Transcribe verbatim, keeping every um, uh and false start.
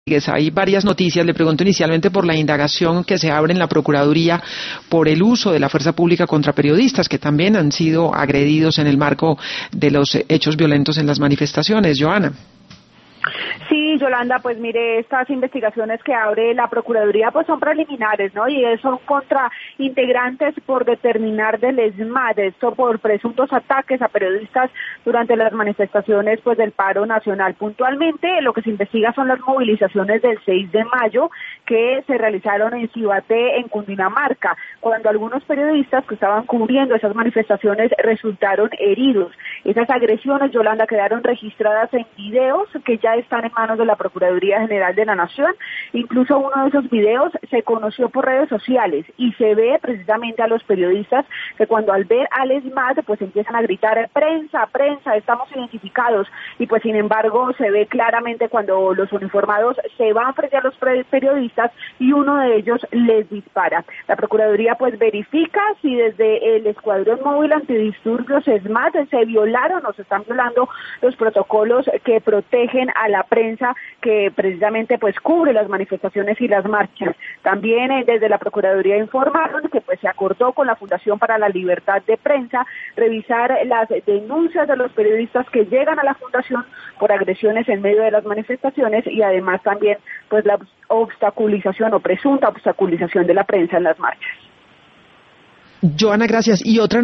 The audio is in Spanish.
Hay varias noticias. Le pregunto inicialmente por la indagación que se abre en la Procuraduría por el uso de la fuerza pública contra periodistas que también han sido agredidos en el marco de los hechos violentos en las manifestaciones. Joana. Sí, Yolanda, pues mire, estas investigaciones que abre la Procuraduría pues son preliminares, ¿no? Y son contra integrantes por determinar del ESMAD, esto por presuntos ataques a periodistas durante las manifestaciones pues del paro nacional. Puntualmente, lo que se investiga son las movilizaciones del seis de mayo que se realizaron en Cibaté, en Cundinamarca, cuando algunos periodistas que estaban cubriendo esas manifestaciones resultaron heridos. Esas agresiones, Yolanda, quedaron registradas en videos que ya están en manos de la Procuraduría General de la Nación. Incluso uno de esos videos se conoció por redes sociales y se ve precisamente a los periodistas que cuando al ver al ESMAD pues empiezan a gritar prensa, prensa, estamos identificados, y pues sin embargo se ve claramente cuando los uniformados se van frente a los periodistas y uno de ellos les dispara. La Procuraduría pues verifica si desde el Escuadrón Móvil Antidisturbios ESMAD se violaron o se están violando los protocolos que protegen a la prensa que precisamente pues cubre las manifestaciones y las marchas. También eh, desde la Procuraduría informaron que pues se acordó con la Fundación para la Libertad de Prensa revisar las denuncias de los periodistas que llegan a la Fundación por agresiones en medio de las manifestaciones y además también pues la obstaculización o presunta obstaculización de la prensa en las marchas. Joana, gracias. Y otra